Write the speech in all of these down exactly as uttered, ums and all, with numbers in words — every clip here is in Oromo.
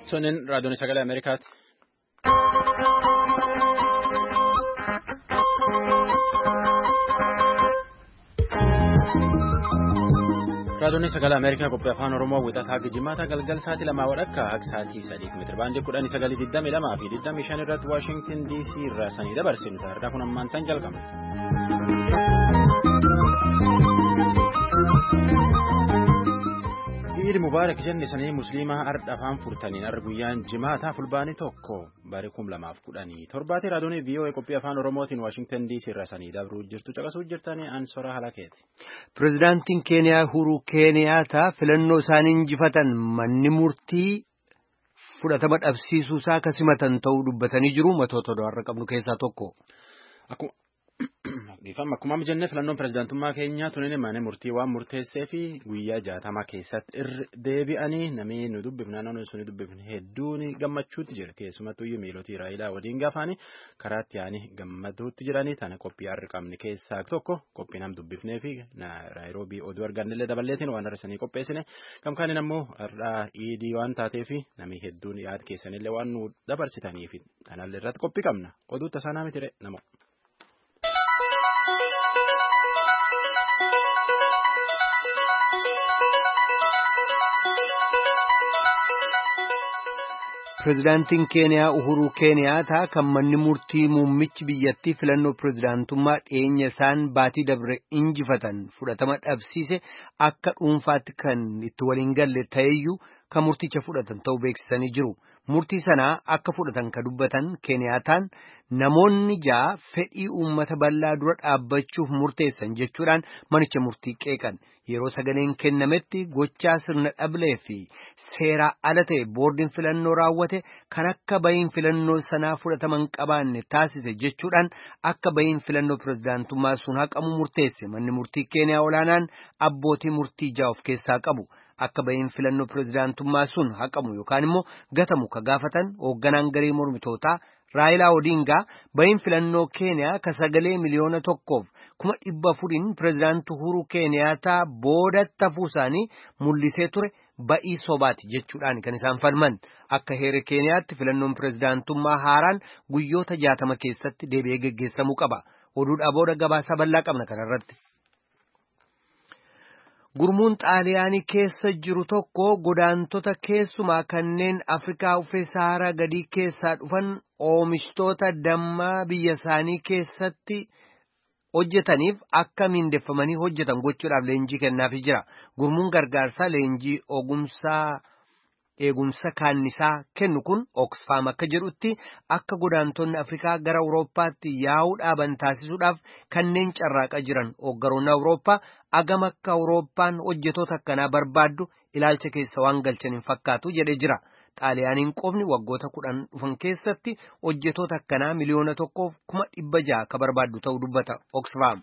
Sonen raadiyoon sagalee Ameerikaati. Raadiyoon sagalee Ameerikaa qophii afaan Oromoo wixataa Gijimaata galgal sa'aatii lamaa wadhakka akka sa'aatii sadii meetira baandii kudhanii sagalii digdamii lamaa fi digdamii shan irratti Waashingtin D C irraa sanii dabarsinu taardaa kun ammaan tan jalqabna. Eid Mubaarak jenne sanii musliimaa ardha afaan furtaniin arra guyyaan jimaata fulbaanii tokko bara kum lamaaf kudhanii torbaati raadiyoon V O A qophii afaan Oromootiin Waashingtan D C irraa sanii dabruu jirtu caqasuu jirtanii Ansoraa Halakeeti. Pireezidaantiin Keeniyaa Uhuru Keeniyaata filannoo isaanii injifatan manni murtii fudhatama dhabsiisuu isaa akka simatan ta'uu dubbatanii jiru matoota do'arra qabnu keessaa tokko. Dhiifama akkuma jennee filannoon pireezidaantummaa keenyaa tunin mana murtii waan murteessee fi guyyaa jaatama keessatti irra deebi'anii namni nu dubbifne naannoo sun dubbifne hedduun gammachuutti jira keessumattuu iyyuu miilotii Raayilaa waliin gaafaanii karaatti yaa'anii gammaduutti jiranii tana qophii har'a qabne keessaa tokko qophii nam dubbifnee fi Naayiroobii oduu argannellee daballeetiin waan har'isanii qopheessine gamkaaniin ammoo har'aa iidii waan taateef namni hedduun yaada keessanillee waan nu dabarsitaniif kanallee irratti qophii qabna oduu tasaanaa mitire namoo. Pireezidaantiin Keeniyaa Uhuru Keeniyaata kan manni murtii muummichi biyyattii filannoo pireezidaantummaa dhiyeenya isaan baatii dabre injifatan fudhatama dhabsiise akka dhuunfaatti kan itti waliin galle ta'eyyuu kan murticha fudhatan ta'uu beeksisanii jiru. Murtii sanaa akka fudhatan ka dubbatan Keeniyaataan namoonni ja'a fedhii uummata bal'aa dura dhaabbachuuf murteessan jechuudhaan manicha murtii qeeqan. Yeroo sagaleen kennametti gochaa sirna dhablee fi seeraa ala ta'e boordiin filannoo raawwate kan akka bahiin filannoo sanaa fudhataman qabaanne taasise jechuudhaan akka bahiin filannoo pireezidaantummaa sun haqamu murteesse manni murtii Keeniyaa olaanaan abbootii murtii ja'a of keessaa qabu. Akka bahiin filannoo pireezidaantummaa sun haqamu yookaan immoo gatamu ka gaafatan hoogganaan garee mormitootaa Raayilaa Odingaa bahiin filannoo Keeniyaa ka sagalee miliyoona tokkoof kuma dhibba afuriin pireezidaantii Uhuru Keeniyaataa boodatti hafuu isaanii mul'isee ture ba'ii sobaati jechuudhaan kan isaan falman akka heera Keeniyaatti filannoon pireezidaantummaa haaraan guyyoota jaatama keessatti deebi'ee geggeessamuu qaba. Oduudhaa booda gabaasa bal'aa qabna kanarratti. Gurmuun Xaaliyaanii keessa jiru tokko godaantota keessumaa kanneen Afrikaa uffee Saharaa gadii keessaa dhufan oomishtoota dammaa biyya isaanii keessatti hojjetaniif akka miindeffamanii hojjetan gochuudhaaf leenjii kennaafii jira. Gurmuun gargaarsaa leenjii ogumsaa eegumsa kaannisaa kennu kun Oxfam akka jedhutti akka godaantonni Afrikaa gara Awurooppaatti yaa'uu dhaaban taasisuudhaaf kanneen carraaqaa jiran hooggaroonni Awurooppaa agam akka Awurooppaan hojjetoota akkanaa barbaaddu ilaalcha keessa waan galchan hin fakkaatu jedhee jira. Xaaliyaaniin qofni waggoota kudhan dhufan keessatti hojjetoota akkanaa miliyoona tokkoof kuma dhibba ja'a ka barbaaddu ta'uu dubbata Oxfam.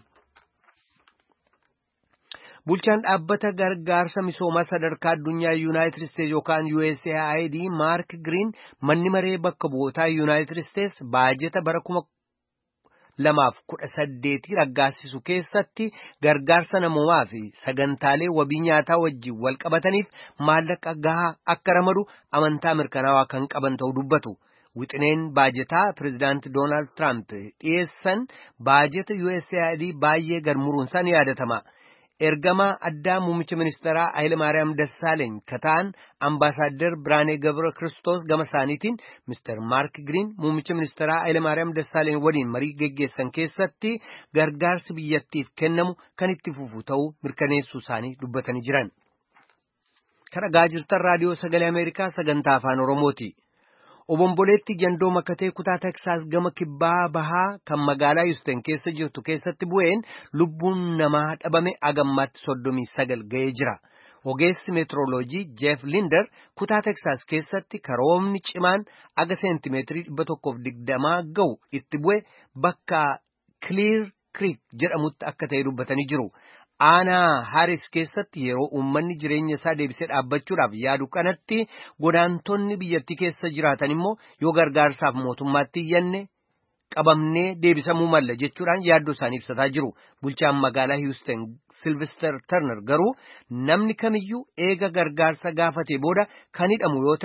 Bulchaan dhaabbata gargaarsa misoomaa sadarkaa addunyaa Yuunaayitid Isteetsi yookaan U S A I D Maark Giriin manni maree bakka bu'ootaa Yuunaayitid Isteetsi baajeta bara kuma lamaaf kudha saddeetii raggaasisu keessatti gargaarsa namoomaa fi sagantaalee wabii nyaataa wajjin wal qabataniif maallaqa gahaa akka ramadu amantaa mirkanaawaa kan qaban ta'uu dubbatu. Wixineen baajetaa pireezidaantii Doonaald Tiraamp dhiyeessan baajeta U S A I D baay'ee garmuruunsaa ni yaadatama. Ergamaa addaa muummicha ministeeraa Hayilemaariyaam Dassaaleeny kataan ambaasaaddar Biraanee Gabra Kiristoos gama isaaniitiin Mister Maark Giriin muummicha ministeeraa Hayilemaariyaam Dassaaleeny waliin marii geggeessan keessatti gargaarsi biyyattiif kennamu kan itti fufu ta'uu mirkaneessuu isaanii dubbatanii jiran. Kan dhagaa jirtan raadiyoo sagalee Ameerikaa sagantaa afaan Oromooti. Obomboleetti jandoo makatee kutaa Teksaas gama kibbaa bahaa kan magaalaa Houston keessa jirtu keessatti bu'een lubbuun namaa dhabame agammaatti soddomii sagal ga'ee jira. Ogeessi meetrooloojii Jeff Linder kutaa Teksaas keessatti karoomni cimaan aga seentimeetirii dhibba tokkoof digdamaa ga'u itti bu'e bakka Clear Creek jedhamutti akka ta'e dubbatanii jiru. Aanaa Haaris keessatti yeroo uummanni jireenya isaa deebisee dhaabbachuudhaaf yaadu kanatti godaantonni biyyattii keessa jiraatan immoo yoo gargaarsaaf mootummaatti iyyanne qabamnee deebisamuu malla jechuudhaan yaaddoo isaanii ibsataa jiru. Bulchaan magaalaa Houston Sylvester Turner garuu namni kamiyyuu eega gargaarsa gaafate booda kan hidhamu yoo ta'e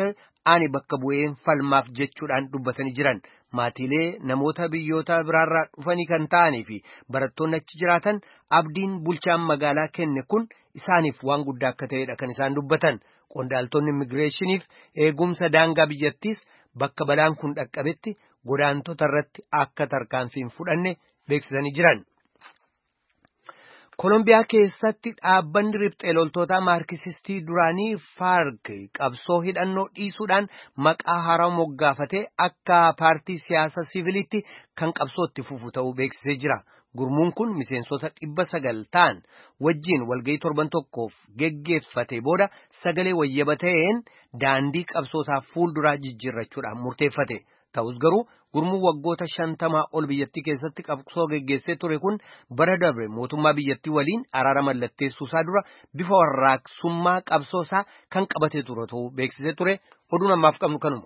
ani bakka bu'een falmaaf jechuudhaan dubbatanii jiran. Maatiilee namoota biyyoota biraarraa dhufanii kan ta'anii fi barattoonni achi jiraatan abdiin bulchaan magaalaa kenne kun isaaniif waan guddaa akka ta'edha kan isaan dubbatan. Qondaaltonni immigireeshiniif eegumsa daangaa biyyattiis bakka balaan kun dhaqqabetti godaantota irratti akka tarkaanfii hin fudhanne beeksisanii jiran. Kolombiyaa keessatti dhaabbanni riphxee loltoota maarkisistii duraanii FARC qabsoo hidhannoo dhiisuudhaan maqaa haaraa moggaafatee akka paartii siyaasa siviilitti kan qabsootti fufu ta'uu beeksisee jira. Gurmuun kun miseensota dhibba sagal ta'an wajjiin walgahii torban tokkoof geggeeffate booda sagalee wayyaba ta'een daandii qabsootaaf fuulduraa jijjiirrachuudhaan murteeffate. Ta'us garuu gurmuu waggoota shantamaa ol biyyattii keessatti qabsoo geggeessee ture kun bara dabre mootummaa biyyattii waliin araara mallatteessuusaa dura bifa warraaqsummaa qabsoosaa kan qabatee ture ta'uu beeksisee ture. Oduun ammaaf qabnu kanuma.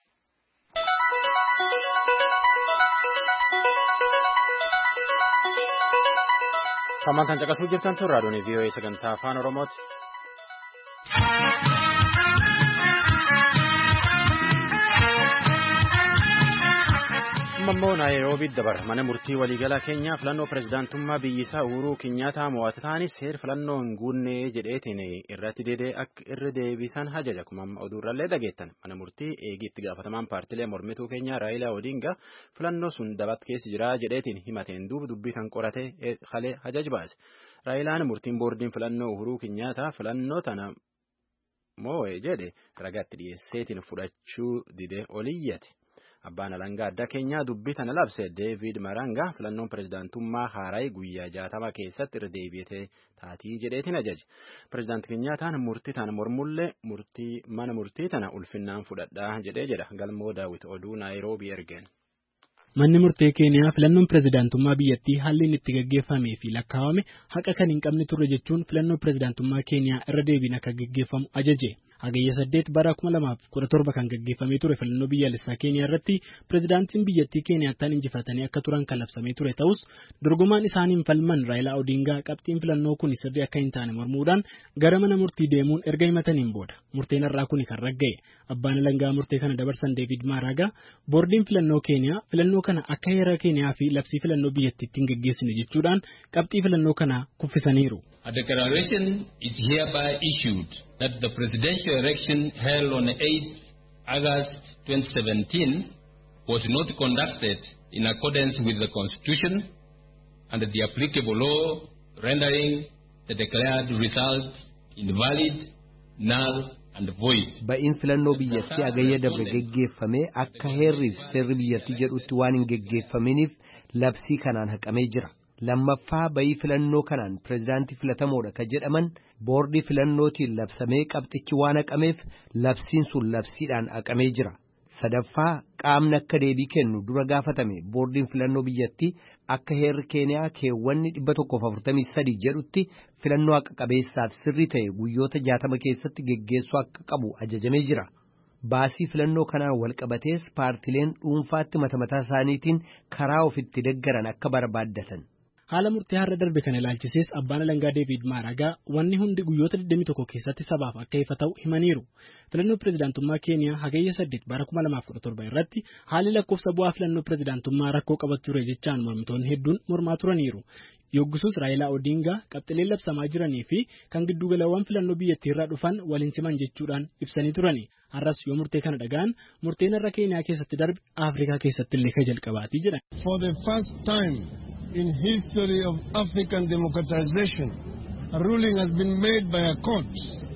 Samantaan caqasuu jirtan tun raadiyoon V O A sagantaa afaan Oromooti. Mammoo Naayiroobii dabar mana murtii waliigalaa keenyaa filannoo pirezidaantummaa biyyisaa Uhuruu Kinyaataa mo'ata ta'anis seer filannoo hin guunne jedheetiin irratti deedee akka irra deebisan hajaja kuma oduurrallee dhageettan mana murtii eegii itti gaafatamaan paartilee mormituu keenyaa Raayilaa Odingaa filannoo sun dabat keessa jira jedheetiin himateen duuba dubbii kan qorate halee hajaj baase. Raayilaan murtiin boordiin filannoo Uhuruu Kinyaataa filannoo tana moo'ee jedhe ragaatti dhiyeesseetiin fudhachuu dide oliyyate. Abbaan alangaa addaa keenyaa dubbii tana labse Deevid Maranga filannoon pirezidaantummaa haaraa guyyaa jaatama keessatti irra deebi'ee taatii jedheetiin ajaje. Pirezidaantii Kinyaataan murtii tana mormullee murtii mana murtii tana ulfinnaan fudhadhaa jedhee jedha. Galmoo Daawit oduu Naayiroobii ergeen. Manni murtee Keeniyaa filannoon pirezidaantummaa biyyattii haalli inni itti gaggeeffamee fi lakkaawame haqa kan hin qabne turre jechuun filannoo pirezidaantummaa Keeniyaa irra deebiin akka gaggeeffamu ajaje. Hagayya saddeet bara kuma lamaaf kudha torba kan gaggeeffamee ture filannoo biyyaalessaa Keeniyaa irratti pirezidaantiin biyyattii Keeniyaattaan injifatanii akka turan kan labsamee ture ta'us dorgomaan isaaniin falman Raayilaa Odingaa qabxiin filannoo kun sirrii akka hin taane mormuudhaan gara mana murtii deemuun erga himataniin booda murteen irraa kun kan ragga'e. Abbaan alangaa murtee kana dabarsan Deevid Maraga boordiin filannoo Keeniyaa filannoo kana akka heera Keeniyaa fi labsii filannoo biyyattiitti hin gaggeessine jechuudhaan qabxii filannoo kana kuffisaniiru. A declaration is hereby issued that the presidential election held on eighth August twenty seventeen was not conducted in accordance with the Constitution and the applicable law, rendering the declared results invalid, null and void. Ba'iin filannoo biyyattii agayya dabre geggeeffamee akka heerriif seerri biyyattii jedhutti waan hin geggeeffaminiif labsii kanaan haqamee jira. Lammaffaa bayii filannoo kanaan pirezidaantii filatamoodha ka jedhaman boordii filannootiin labsamee qabxichi waan haqameef labsiin sun labsiidhaan haqamee jira. Sadaffaa qaamni akka deebii kennu dura gaafatame boordiin filannoo biyyattii akka heerri Keeniyaa keewwanni dhibba tokkoof afurtamii sadii jedhutti filannoo haqa qabeessaaf sirrii ta'e guyyoota jaatama keessatti geggeessuu akka qabu ajajamee jira. Baasii filannoo kanaan walqabatees paartileen dhuunfaatti mata mataa isaaniitiin karaa ofitti deggaran akka barbaaddatan. Haala murtee har'a darbe kana ilaalchisees abbaan alangaa Deevid Maragaa wanni hundi guyyoota digdamii tokko keessatti sabaaf akka ifa ta'u himaniiru. Filannoo pirezidaantummaa Keeniyaa hagayya saddeet bara kuma lamaaf kudha torba irratti haalli lakkoofsa bu'aa filannoo pirezidaantummaa rakkoo qabatu ture jechaan mormitoonni hedduun mormaa turaniiru. Yoggusus Raayilaa Odingaa qabxileen labsamaa jiranii fi kan giddugalawwan filannoo biyyattii irraa dhufan waliin siman jechuudhaan ibsanii turani. Har'as yoo murtee kana dhagaan murteen irra Keeniyaa keessatti darbe Afrikaa keessatti illee ka jalqabaatii jedhan. For the first time in history of African democratization, a ruling has been made by a court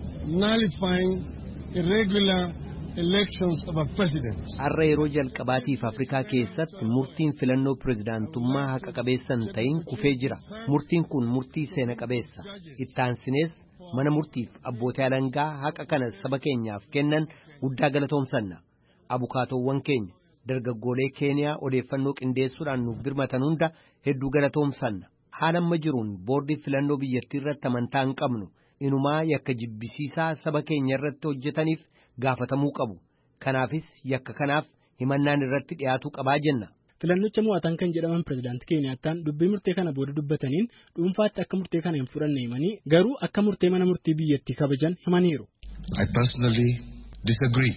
nullifying irregular elections of a president. Har'a yeroo jalqabaatiif Afrikaa keessatti murtiin filannoo pirezidaantummaa haqa qabeessan ta'in kufee jira. Murtiin kun murtii seena qabeessa. Ittaansinees mana murtiif abbootii alangaa haqa kana saba keenyaaf kennan guddaa galatoomsanna. Abukaatowwan keenya dargaggoolee Keeniyaa odeeffannoo qindeessuudhaan nuuf birmatan hunda hedduu galatoomsanna. Haala amma jiruun boordii filannoo biyyattii irratti amantaa hin qabnu. Inumaa yakka jibbisiisaa saba keenya irratti hojjetaniif gaafatamuu qabu. Kanaafis yakka kanaaf himannaan irratti dhiyaatuu qabaa jenna. Filannicha mo'atan kan jedhaman pirezidaantii Keeniyaattaan dubbii murtee kana booda dubbataniin dhuunfaatti akka murtee kana hin fudhanne himanii garuu akka murtee mana murtii biyyattii kabajan himaniiru. I personally disagree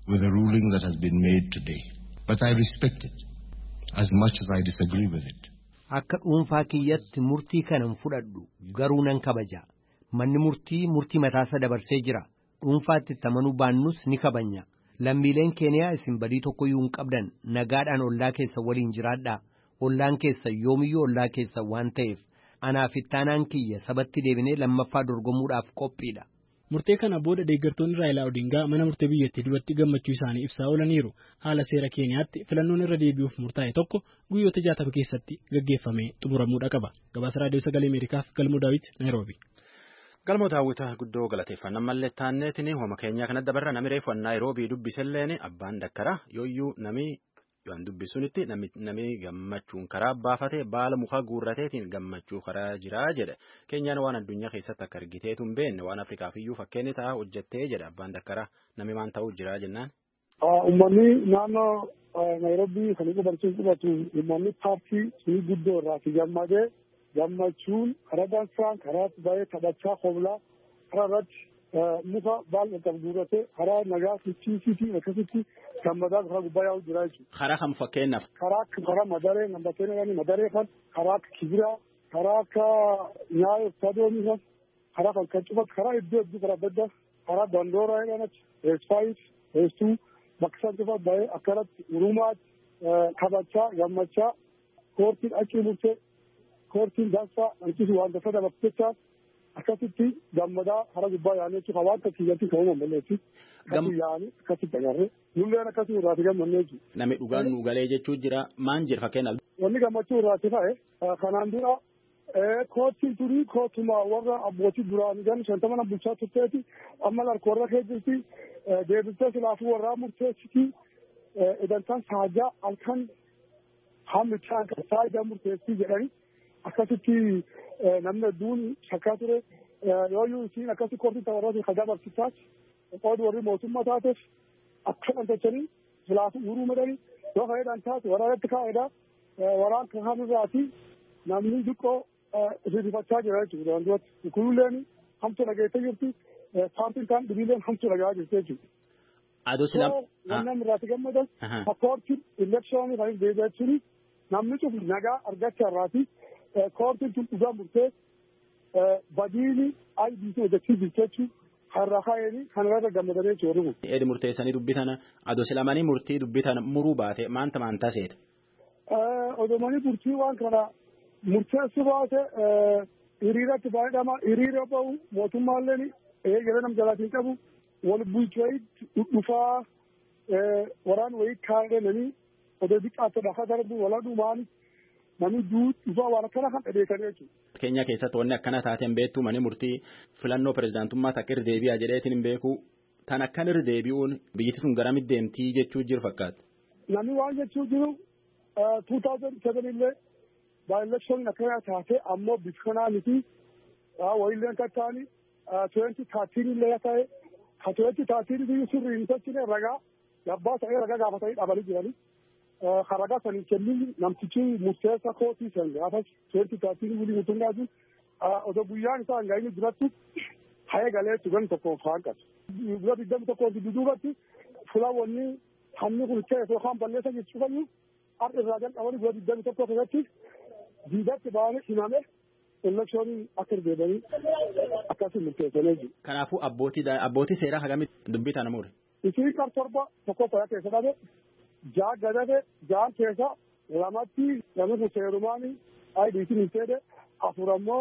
with the ruling that has been made today, but I respect it as much as I disagree with it. Akka dhuunfaa kiyyatti murtii kana fudhadhu garuu nan kabaja. Manni murtii murtii mataasa dabarsee jira. Dhuunfaatti tamanuu baannus ni kabanya. Lammiileen Keeniyaa isin badii tokko iyyuu hin qabdan nagaadhaan ollaa keessa waliin jiraadhaa. Ollaan keessa yoomiyyuu ollaa keessa waan ta'eef anaaf ittaanaan kiyya sabatti deebinee lammaffaa dorgomuudhaaf qophiidha. Murtee kana booda deeggartoonni Raayilaa Odingaa mana murtee biyyattii duratti gammachuu isaanii ibsaa oolaniiru. Haala seera Keeniyaatti filannoon irra deebi'uuf murtaa'e tokko guyyoota jaatama keessatti gaggeeffamee xumuramuudha qaba. Gabaasa Raadiyoo Sagalee Ameerikaaf Galmoo Daawit, Naayiroobi. Galmoo daawwita guddoo galateeffannaa mallee taanneetiin hooma keenyaa kanatti dabarra namni reefu Naayiroobii dubbiselleen abbaan dakkara yooyyuu nami yoon dubbisunitti nami gammachuun karaa baafate baala muka guurrateetiin gammachuu karaa jiraa jedhe. Keenyaan waan addunyaa keessatti akka argiteetu hin beekne waan Afrikaaf iyyuu fakkeenyi ta'a hojjettee jedhe abbaan dakkara nami maan ta'uu jiraa jennaan. Uummanni naannoo Naayiroobii kan inni barsiisu qubatu uummanni paartii sunii guddoo irraati gammadee gammachuun karaa dansaan karaa baay'ee taphachaa hoolaa karaa irratti muka baala qabu guurratee karaa nagaa fiichiisiitii akkasitti gammadaa karaa gubbaa yaa'u jira jechuudha. Karaa kam fakkeenyaaf? Karaa karaa madaree nambakkeen madaree kan karaa kibiraa karaa akka nyaayoo sadoomii karaa kan kan cufatu karaa iddoo iddoo karaa badda karaa dandooraa jedhamatti reesfaayis reestuu bakka isaan cufatu baay'ee akkanatti urumaatti taphachaa gammachaa koortiin achi murtee koortiin dansaa hanqisuu waan dafaa dabarsichaa akkasitti gammadaa karaa gubbaa yaa'anii jechuudha waan akka kiyyatti kan uumamu malleetti akkasii yaa'anii akkasitti agarree nulleen akkasii irraati gammannee jechuudha. Namni dhugaan nu galee jechuu jira maan jedha fakkeenyaaf. Wanni gammachuu irraati ta'e kanaan dura koottiin turii kootuma warra abbootii duraan gan shantama na bulchaa turteeti amma larka warra kee jirti deebistee silaafuu warraa murteessiti idantaan saajaa halkan hamichaan kan saajaa murteessii jedhani akkasitti namni hedduun shakkaa ture yooyyuu isiin akkasii koortii tapharratti kan dabarsitaas qoodi warri mootummaa taateef akka dhantachanii silaafuu uruu medhanii yoo fayyadaan taate waraanatti kaa'edha waraan kan hamirraati namni xiqqoo rifachaa jira jechuudha wantoota kunilleen hamtu dhageessee jirti paartiin kan dhibiileen hamtu dhagaa jirti jechuudha. Adoo silam. Namni irraati gammadan koortiin elekshoonii kan deebi'aa jechuun namni cufu nagaa argachaa irraati koortiin tun dhugaa murtee badiini I B C hojjechuu jirti jechuun har'a kaa'anii kan irra gammadanii jechuudha. Eedi murteessanii dubbitana adoo silamanii murtii dubbitana muruu baate maanta maanta seeta. Odomanii murtii waan kana murteessu baate hiriirratti baay'edhama hiriira bahu mootummaalleen eegala nam jalaatiin qabu wal bulchooyitti dhufaa waraan wayii kaa'edhanii odoo xiqqaatti dhafa darbu wala dhumaan namni dhufaa waan akkana kan dhabeekanii jechuudha. Keenya keessatti wanni akkana taateen beektu mani murtii filannoo pirezidaantummaa takka irra deebi'a jedheetiin hin beeku tan akkan irra deebi'uun biyyatti sun garamitti deemtii jechuu jiru fakkaata. Namni waan jechuu jiru two thousand seven illee by-election akkana taate ammoo bifanaa miti wayilleen kattaani twenty thirteen illee ta'e ka twenty thirteen biyyi sirrii hin tolchine ragaa yabbaa ta'ee ragaa gaafatanii dhabanii jiranii ka ragaa sanii kennin namtichi murteessa kootii san gaafas twenty thirteen wulii mutungaatu odoo guyyaan isaa hin gahinni duratti hayee galee tugan tokko faanqatu. Guyyaa digdami tokko duduubatti fulaawwanni hamni kun ta'e yookaan balleessa jechuu fayyuu har'a irraa jalqabanii guyyaa digdami tokko keessatti diidatti ba'anii himame elekshoonii akka deebanii akkasii murteessanii jiru. Kanaafuu abbootii abbootii seeraa hagamitti dubbii tana muure. Isin kar torba tokko fayyaa keessa dhabe jaa gadate jaan keessa lamatti namni kun seerumaanii ayidiitiin hin seede afur ammoo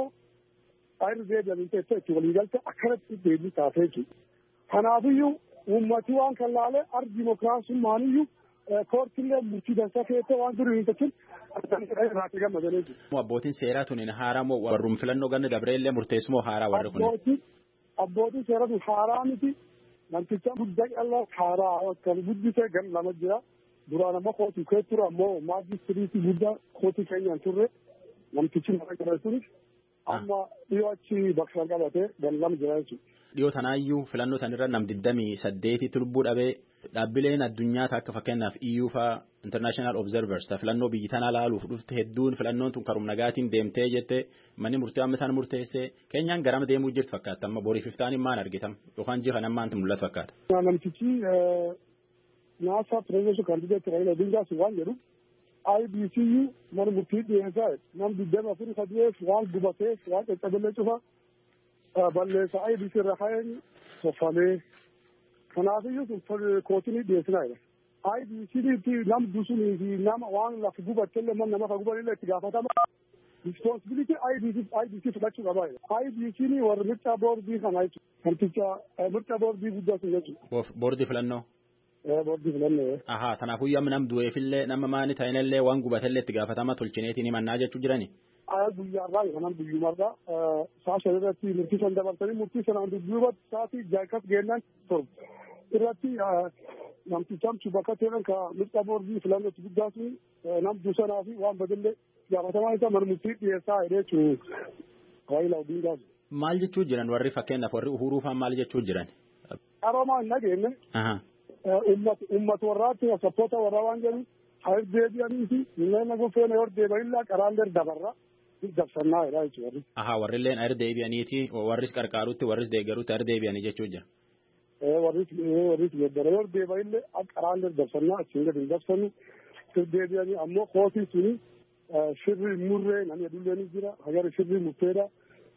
ayirri deebi'anii teessee itti walii galte akkanatti deebii taasee jiru. Kanaafiyyuu uummati waan kan laale ar dimokiraasummaaniyyuu koortillee murtii dansaa keessee waan jiru hin tachin irraatti gammadanii jiru. Abbootiin seeraa tuniin haaraa moo warrum filannoo ganna dabreellee murteessumoo haaraa warri kun? Abbootiin seeraa tun haaraa miti namticha guddaa callaa haaraa kan guddisee gan lama jira. Duraan ammoo kootii kee ture ammoo maajistiriitii guddaa kootii keenyaan turre namtichi nama jira sunis amma dhiyoo achi bakka qabatee gan lama jira jechuudha. Dhiyoo tanaayyuu filannoo sanirra nam digdamii saddeetitti lubbuu dhabee dhaabbileen addunyaa akka fakkeenyaaf E U faa international observers ta filannoo biyyi tanaa laaluuf dhufte hedduun filannoon tun karum nagaatiin deemtee jette manni murtee amma isaan murteessee keenyaan garama deemuu jirtu fakkaata amma boriif iftaan maan argitam yookaan jiran ammaanti mul'atu fakkaata. Namtichi NASA presidential candidate Raila Odinga waan jedhu I B C U mana murtii dhiyeessaa nam digdama afurii saddeet waan gubatee waan caccabee cufa balleessa I B C irra kaa'een toffalee kanaafiyyuu sun kootinii dhiyeessinaadha. I B C tti nam dusunii fi nama waan lafa gubattellee man nama ka gubanillee itti gaafatama. Responsibility I B C I B C fudhachuu qabaa. I B C ni warra mircaa boordii kanaa jechuudha. Kanticha mircaa boordii guddaa sun jechuudha. Boordii filannoo. Boordii filannoo. Ahaa kanaafuu yoo nam du'eefillee nama maani ta'inillee waan gubatallee itti gaafatama tolchineetiin himannaa jechuu jirani. Guyyaarraa kanaan guyyumarraa saa shan irratti murtii san dabarsanii murtii sanaan dudduubatti sa'aatii jaakas geennan torba irratti namtichamchu bakka ta'an ka mircaa boordii filannoo guddaa sun nam dusanaa fi waan badillee gaafatamaa isaa mana murtii dhiyeessaa jechuun Raila Odingaa. Maal jechuu jiran warri fakkeenyaaf warri Uhuruu fa'aa maal jechuu jiran? Qaroomaa hin dhageenye. Uummata warraatti sappoota warraa waan jedhu haa deebi'anii fi nama gofeena yoo deebi'anillee qaraallee dabarra dabsannaa jedhaa jechuudha. Ahaa warrilleen haa deebi'aniiti warris qarqaarutti warris deeggarutti haa deebi'anii jechuu jira. Warris warris deeggara yoo deebi'anillee qaraallee dabsannaa achiin gadi hin dabsannu deebi'anii ammoo kootii suni shirri murree namni adullee ni jira hagara shirri murteedha.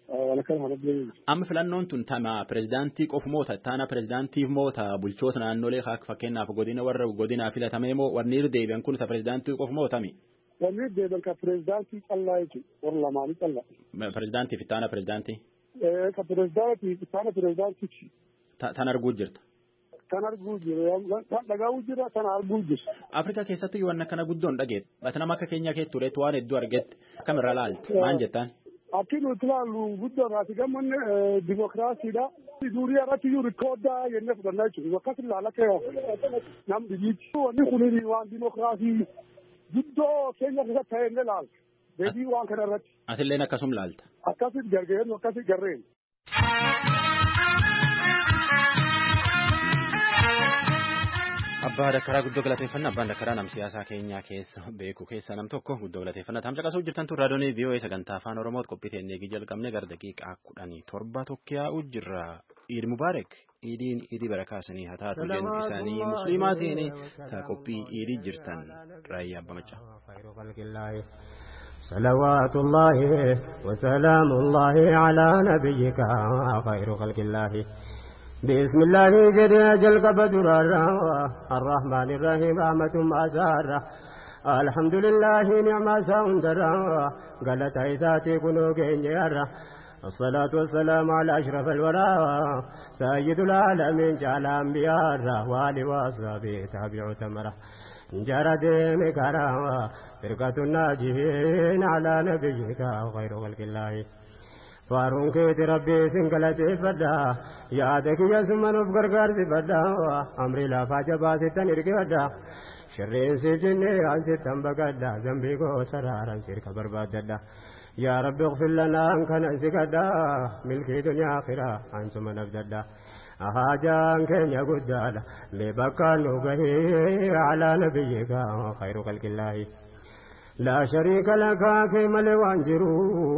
Amma filannoon tun tama pirezidaantii qofa moota taana pirezidaantiif moota bulchoota naannolee fakkeenyaaf godina warra godinaa filatamee moo warri deebi'an kun pirezidaantii qofa mootami. Warri deebi'an ka pirezidaantii callaa jechuudha warra lamaanii callaa. Pirezidaantii fi taana pirezidaantii. Ka pirezidaantii fi taana pirezidaantii. Tan arguu jirta. Kan arguu jira dhagahu jira kan arguu jira. Afrikaa keessatti waan akkana guddoon dhageet bata nama akka keenya keetti tureetu waan hedduu argette kamirra laalte maal jettaan. Akki nuti ilaallu guddoo irraati gammanne dimokiraasiidha. Durii irratti iyyuu rikoodaa jennee fudhannaa jechuudha. Akkas ilaala kee nam dhibiiti. Wanni kun waan dimokiraasii guddoo keenya keessatti ta'e illee laalta. Deebii waan kana irratti. Asilleen akkasum laalta. Akkasitti gargaaru akkasitti garreen. Abbaa Dakkaraa guddoo galateeffannaa abbaan Dakkaraa nam siyaasaa keenyaa keessa beeku keessa nam tokko guddoo galateeffannaa tamsa qasuu jirtan tun raadiyoonii V O A sagantaa afaan Oromooti qophii teennee jalqabne gara daqiiqaa kudhanii torba tokkiyaa'u jirra. Iid Mubaarak iidiin iidii barakaasanii haa taatu jennu isaanii musliimaatiin taa qophii iidii jirtan raayyaa abba macaa. صلوات الله وسلام الله على نبيك خير خلق الله بسم الله جل جل قبدر الرحمن الرحيم رحمة مسارة الحمد لله نعم ساندر قالت عيساتي كنو جنجر الصلاة والسلام على أشرف الورى سيد العالمين جعل أنبياء والي وصحبه تابع تمره جرد مكرا فرقة الناجين على نبيك خير خلق الله فارون كيت ربي سنقلتي فدا يادك يسمن بقرقر فدا أمري لا فاجبا ستن إرقي فدا شرين سجني عن ستن بقدا زنبيكو سرارا سيرك برباد يا رب اغفر لنا أنك نسكدا ملكي دنيا آخرة أنتم نفددا أهاجان كن يقدال لبكى نبهي على نبيك خير خلق الله لا شريك لك كما لوانجرو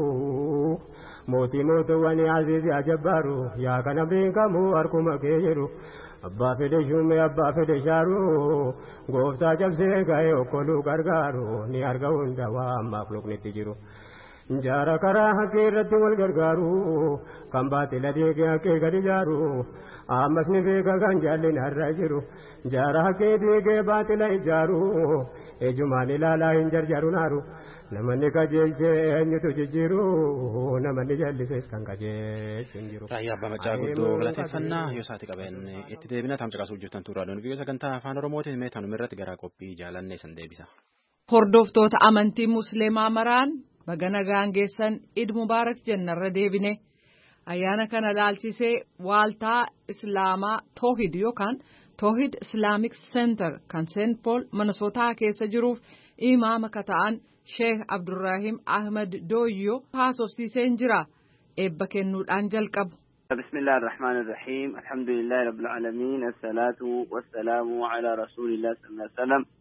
موتي موت واني عزيز يا جبارو يا كنبيك مو أركم كيجرو أبا فدشومي أبا فدشارو غوفتا جبسي كايو كلو غرغارو ني أرغون دوام مخلوق نتجرو جارا كرا حقيرت والغرغارو كم باطل ديك حقي غدجارو آمسني فيك غنجالين الرجرو جارا حقي ديك باطل إجارو إجمالي لالا إنجر جارو نارو نمني كجيجي أنيتو جيجيرو نمني جالسي كان كجيجي انجرو رايا أبا مجا قدو غلطيفنا يوساتي قبين اتدابنا تامچا قاسو جرتن تورا دون فيو سكنتا فان روموتي ميتانو مرت غرا قوبي جالاني سنديبسا hordoftoota amantii musliimaa maraan bagana gaangeessan Iid Mubaarak jennarra deebine ayyaana kana laalchisee waaltaa islaamaa Toohid yookaan Toohid Islamic Center kan Saint Paul Minnesota keessa jiruuf imaama kata'an Sheikh Abdurrahim Ahmed Doyo haasofsiiseen jira eebba kennuudhaan jalqabu. بسم الله الرحمن الرحيم الحمد لله رب العالمين الصلاة والسلام على رسول الله صلى الله عليه وسلم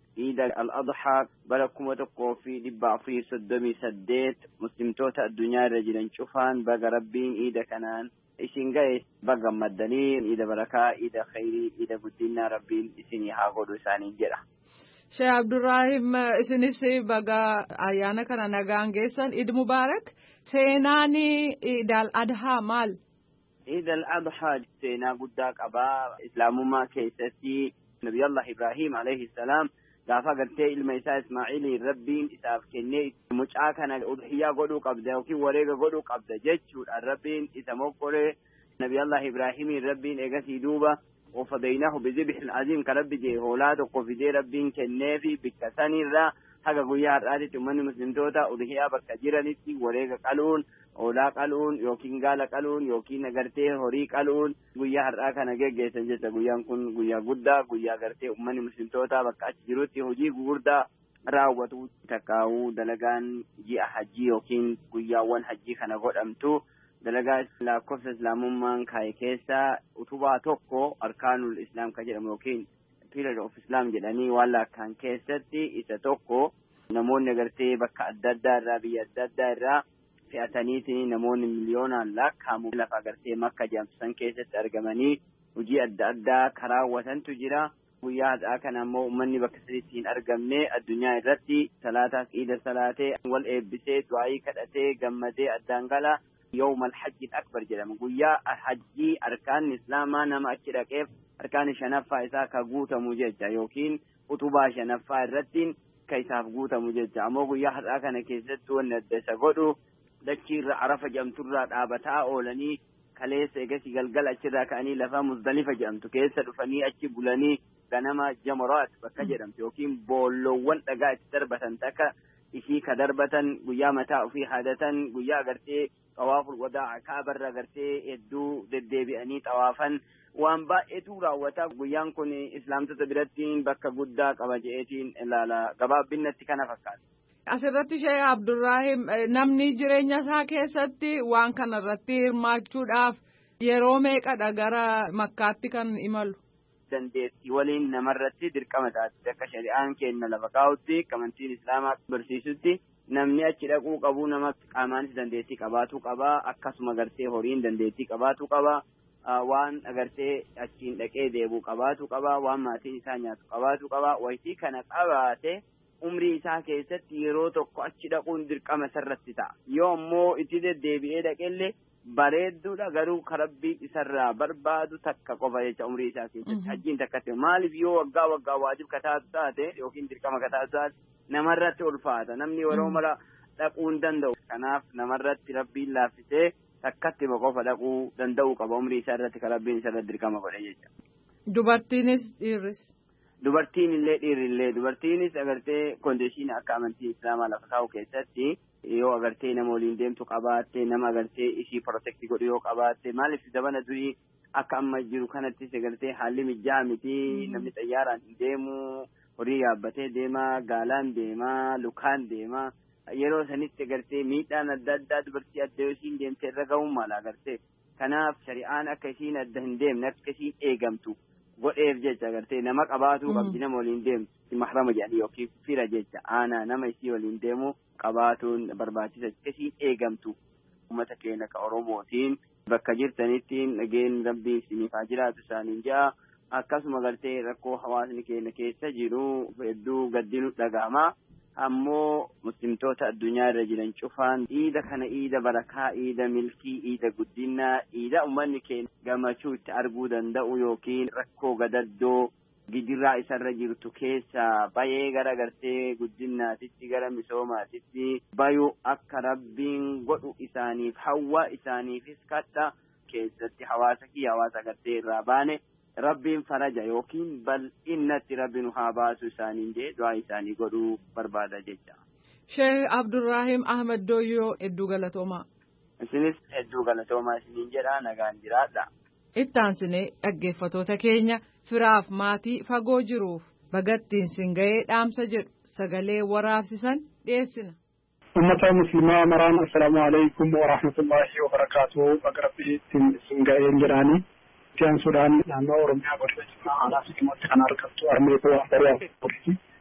عيد الأضحى بلكم تقو في دبع في صدمي سديت مسلمتوتا الدنيا رجلا شوفان بقى ربين عيد كنان إسين جاي بقى مدنين عيد بركة عيد خيري عيد بدينا ربين إسيني هاقودو ساني جرا Sheikh Abdurrahim isinis baga ayyaana kana nagaan geessan Eid Mubarak. Seenaani Eid al-Adha maal? Eid al-Adha seenaa guddaa qabaa. Islaamummaa keessatti Nabi Allah Ibrahim alayhi salaam gaafa gartee ilma isaa Ismaa'il Rabbiin isaaf kennee mucaa kana udhiyyaa godhuu qabda yookiin wareega godhuu qabda jechuudha. Rabbiin isa moqqolee Nabi Allah Ibrahim Rabbiin eegasii duuba وفديناه بذبح عظيم كرب جي هولاد وقفدي ربين كنافي بكساني را حقا قويا رادت من مسلم توتا ودهيا بكجيرا نتي وريق قلون اولا قلون يوكين قال قلون يوكين نغرتي هوري قلون قويا راكا نجي جيسن جيسا قويا كن قويا قدا قويا غرتي من مسلم توتا بكاش جيروتي هجي قوردا راوتو تكاو دلغان جي حجي يوكين قويا وان حجي خنا قد امتو dalagaa lakkoofsa islaamummaan kaa'e keessa utubaa tokko arkaanul islaam ka jedhamu yookiin pillar of islam jedhanii waan lakkaan keessatti isa tokko namoonni agartee bakka adda addaa irraa biyya adda addaa irraa fe'ataniitiin namoonni miliyoonaan lakkaamu lafa agartee makka jedhamtu keessatti argamanii hojii adda addaa karaawwatantu jira. Guyyaa hadhaa kana ammoo uummanni bakka sadiitti hin argamne addunyaa irratti salaataas iida salaatee wal eebbisee du'aayii kadhatee gammadee addaan gala. يوم الحج الأكبر جلهم قويا الحجي أركان الإسلام نما أكيد كيف أركان شنفة إذا كجوتا مجدة يوكين أتوبا شنفة الرتين كيساف جوتا مجدة أما قويا هذا كان كيزت وندس قدو دكير عرف جم ترى أبتا أولني كليس إجسي قلقل أشرا كأني لفا مزدلفة جم تكيس رفني أشي بولني كنما جمرات بكجرم يوكين بولوان تجا تربة تكا إشي كدربة قويا متاع في حادثا قويا قرتي طواف الوداع كابر غرتي ادو ددبياني طوافا وان با اتو راوتا غيان كون اسلام تبرتين بك غدا قباجيتين لا لا غباب بنت كان فكات asirratti Sheikh Abdurrahim namni jireenya isaa keessatti waan kana irratti hirmaachuudhaaf yeroo meeqadha gara makkaatti kan imalu dandeetti waliin namarratti dirqama taate akka shari'aan kenna lafa kaa'utti kamantiin islaamaa barsiisutti namni achi dhaquu qabu nama qaamaanis dandeettii qabaatu qaba akkasuma agartee horiin dandeettii qabaatu qaba waan agartee achiin dhaqee deebuu qabaatu qaba waan maatiin isaa nyaatu qabaatu qaba wayitii kana qabaate umrii isaa keessatti yeroo tokko achi dhaquun dirqama sarratti ta'a yoo ammoo itti deddeebi'ee dhaqellee bareedduudha garuu karabbii isarraa barbaadu takka qofa jecha umrii isaa keessatti hajjiin takkatti maaliif yoo waggaa waggaa waajib kataatu taate yookiin dirqama kataatu taate namarratti ulfaata namni yeroo mara dhaquu hin danda'u kanaaf namarratti rabbiin laaffisee takkatti qofa dhaquu danda'u qaba umrii isaa irratti karabbiin isarratti dirqama godhe jecha. Dubartiinis dhiirris. Dubartiin illee dhiirri illee dubartiinis agartee kondiishinii akka amantii islaamaa lafa kaa'u keessatti yoo agartee nama waliin deemtu qabaatte nama agartee ishii protekti godhu yoo qabaatte maaliif dabana durii akka amma jiru kanattis agartee haalli mijjaa miti namni xayyaaraan hin deemu horii yaabbatee deemaa gaalaan deemaa lukaan deemaa yeroo sanitti agartee miidhaan adda addaa dubartii adda yoo isiin deemte irra ga'uun maal agartee kanaaf shari'aan akka isiin adda hin deemne akka isiin eegamtu godheef jecha agartee nama qabaatu qabdi nama waliin deemtu mahrama jedhanii yookiin fira jecha aanaa nama isii waliin deemu qabaatuun barbaachisa akka isiin eegamtu uummata keenya akka Oromootiin bakka jirtanittiin dhageen rabbii isiniif haa jiraatu isaaniin ja'a akkasuma agartee rakkoo hawaasni keenya keessa jiru hedduu gaddinu dhaga'ama ammoo muslimtoota addunyaa irra jiran cufaan iida kana iida barakaa iida milkii iida guddinaa iida ummanni keenya gammachuu itti arguu danda'u yookiin rakkoo gadaddoo gidiraa isarra jirtu keessa bayee gara gartee guddinaatitti gara misoomaatitti bayuu akka rabbiin godhu isaaniif hawwa isaaniifis kadha keessatti hawaasa kiyya hawaasa gartee irraa baane rabbiin faraja yookiin bal'innatti rabbiin haa baasu isaaniin jee du'aa isaanii godhuu barbaada jecha. Sheikh Abdurrahim Ahmed Doyyoo hedduu galatoomaa. Isinis hedduu galatoomaa isiniin jedha nagaan jiraadha. Ittaansinee dhaggeeffatoota keenya firaaf maatii fagoo jiruuf bagattiin sin ga'ee dhaamsa jedhu sagalee waraabsisan dhiyeessina. Ummata muslimaa maraan assalaamu alaykum wa rahmatullahi wa barakaatuhu bagattiin sin ga'een jedhaanii. Tiyan Sudan naannoo Oromiyaa godina Jimmaa aanaa Sikiimotti kan argamtu armee koo Ambaruu Afuuti.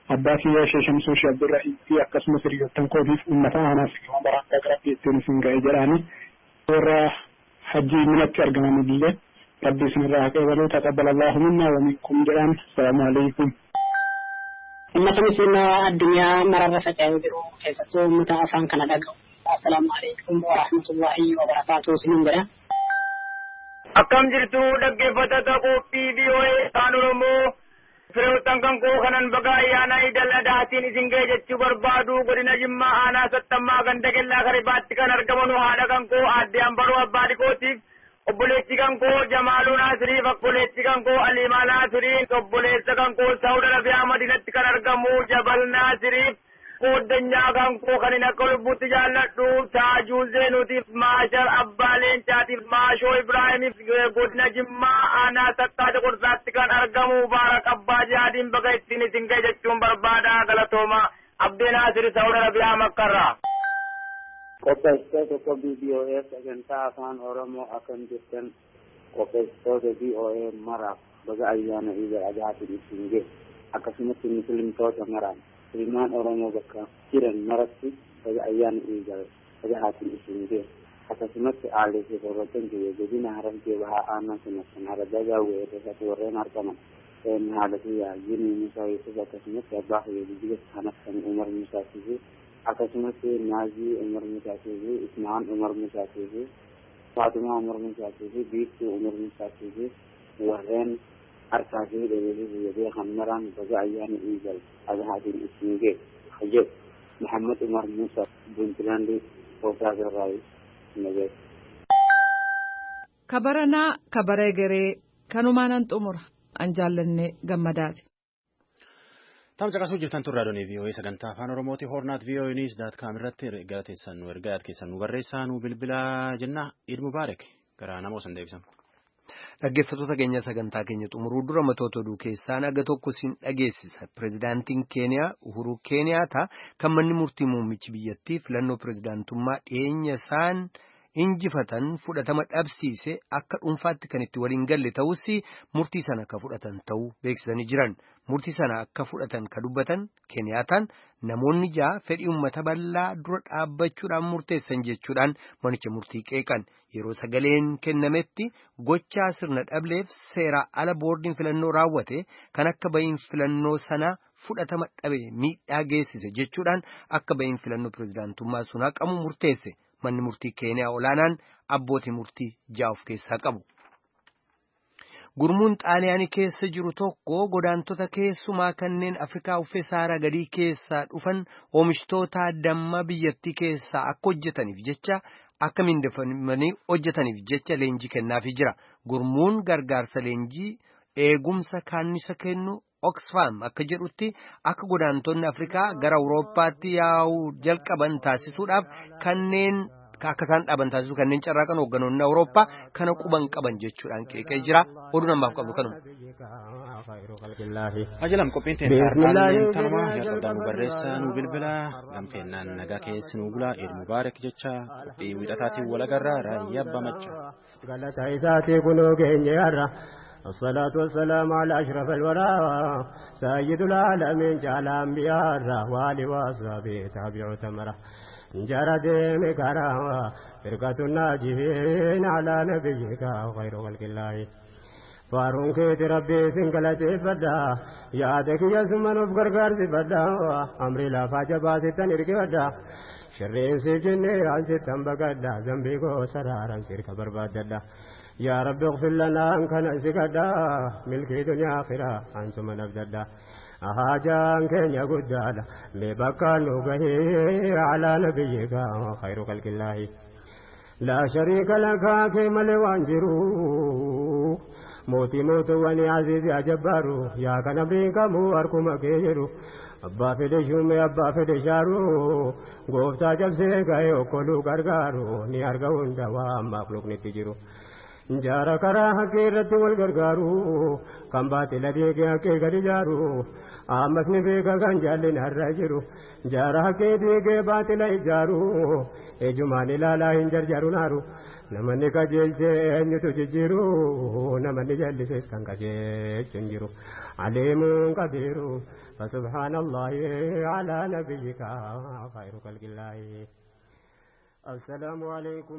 abbaa kiyyaa ishee Shamsuu Shee Abdurrahii fi akkasumas hiriyoottan kootiif uummata aanaaf maraa garaatti ittiin isin ga'e jedhaani warra hajjii minatti argaman illee rabbi isinirraa haa qeebalu taqabbalallahu minna wa minkum jedhaan assalaamu alaykum. ummata musliimaa addunyaa mararra faca'ee jiru keessattuu uummata afaan kana dhaga'u assalaamu alaykum wa rahmatullahi wa barakaatuh isiniin jedha. akkam jirtu dhaggeeffattoota qophii V O A afaan Oromoo firoottan kan koo kanan baga ayyaana Idil Adhaatiin isin ga'e jechuu barbaadu godina Jimmaa aanaa Sattammaa ganda Kellaa Karibaatti kan argaman haadha kan koo aadde Ambaroo Abbaa Dikootiif obboleessi kan koo Jamaaluu Naasiriif obboleessi kan koo Aliimaa Naasiriif obboleessa kan koo Saawud Arabiyaa Madiinatti kan argamu Jabal Naasiriif Kooddanyaa kan koo kan hin akka lubbuutti jaalladhu Taajuu Zeenuutiif Maashar Abbaa Leencaatiif Maashoo Ibraahimiif godina Jimmaa aanaa Sattaa Joqorsaatti kan argamu Baarak Abbaa Jihaadiin baga ittiin isin ga'e jechuun barbaada galatooma Abdee Naasir Saawud Arabiyaa Makkarraa. Qopheessitoota qophii V O A sagantaa afaan Oromoo akkam jirtan qopheessitoota V O A maraaf baga ayyaana Idil Adhaatiin isin ga'e akkasumas muslimtoota maraan ilmaan Oromoo bakka jiran maratti baga ayyaana Idil Adhaatiin isin ga'e akkasumas aalee fi horootan jiru godina Harargee bahaa aanaa sana kan Aradaa Gaawwee irratti warreen argaman haalati yaa'ii Musaa Yusuf akkasumas abbaa fayyadu kanas kan Umar Musaa fi akkasumas Naazii Umar Musaa fi Ismaan Umar Musaa fi Faatumaa Umar Musaa fi Biiftuu Umar Musaa fi warreen harkaa fi dheebii fayyadee kan maraan baga ayyaana Idil Adhaatiin isin ga'e hayyab Muhammad Umar Musaa Puntlaandi Hoosaa Garraayii Nageet. Kabaranaa kabaree garee kanumaanan xumura an jaallanne gammadaati. Tam caqasuu jirtan turraa doonii V O A sagantaa afaan Oromooti hornaat V O A news dot com irratti ergaa teessan nu ergaa keessan nu barreessaa nu bilbilaa jenna Eid Mubaarak gara namoota san deebisan. Dhaggeeffattoota keenya sagantaa keenya xumuruu dura matoota oduu keessaan aga tokko siin dhageessisa. Pireezidaantiin Keeniyaa Uhuru Keeniyaata kan manni murtii muummichi biyyattii filannoo pireezidaantummaa dhiyeenya isaan injifatan fudhatama dhabsiise akka dhuunfaatti kan itti waliin galle ta'us murtii sana akka fudhatan ta'uu beeksisanii jiran. Murtii sana akka fudhatan ka dubbatan Keniyaataan namoonni ja'a fedhii uummata bal'aa dura dhaabbachuudhaan murteessan jechuudhaan manicha murtii qeeqan. Yeroo sagaleen kennametti gochaa sirna dhableef seeraa ala boordiin filannoo raawwate kan akka bahiin filannoo sana fudhatama dhabe miidhaa geessise jechuudhaan akka bahiin filannoo pireezidaantummaa sun haqamu murteesse. Manni murtii Keeniyaa olaanaan abbootii murtii ja'a of keessaa qabu. Gurmuun Xaaliyaanii keessa jiru tokko godaantota keessumaa kanneen Afrikaa uffee Saaraa gadii keessaa dhufan oomishtoota damma biyyattii keessaa akka hojjetaniif jecha akka miindeffamanii hojjetaniif jecha leenjii kennaafii jira. Gurmuun gargaarsa leenjii eegumsa kaannisa kennu Oxfam akka jedhutti akka godaantonni Afrikaa gara Awurooppaatti yaa'uu jalqaban taasisuudhaaf kanneen akka isaan dhaaban taasisu kanneen carraaqan hoogganoonni Awurooppaa kana quban qaban jechuudhaan qeeqee jira. Oduu namaaf qabnu kanuma. Ajalam qophiin teessoo tanuma yaadota nu barreessaa nu bilbila gamkeennan nagaa keessi nu bula Eid Mubaarak jecha qophii wixataatiin wal agarra raayyaa abbaa macha. Galata isaatii kunoo keenya yaarra. الصلاة والسلام على أشرف الورى سيد العالمين جعل أنبياء وآل وأصحابه تابعوا تمره جرد مكرا فرقة الناجين على نبيك وخير خلق الله فارون كيت ربي سنقلتي فدا يادك يسمن بقرقر فدا أمري لا فاجبا ستن إرقي فدا شرين سجني عن ستن بقدا زنبيكو سرارا سيرك برباد يا رب اغفر لنا أن كان سكدا ملك دنيا آخرة أنتم نبددا أهاجان كن يقول جادا مبكى نوغه على نبيك خير خلق الله لا شريك لك كما لوانجرو موتي موت وني عزيز يا جبارو يا كنبريك مو أركم كيجرو أبا فدشوم أبا فدشارو غوفتا جبسي كيو كلو غرغارو ني أرغون دوام مخلوق نتجرو جارا کرا حقیرت والگرگارو کم باطل دیگے حقی گری جارو آمس نبی کا گنجال نہر جرو جارا حقی دیگے باطل جارو اے جمانی لالا ہنجر جارو نارو نمنی کا جیل سے نیتو ججیرو نمنی جیل سے سنگا جیل چنجرو علیم قدیرو فسبحان الله على نبيك خير خلق الله. السلام عليكم.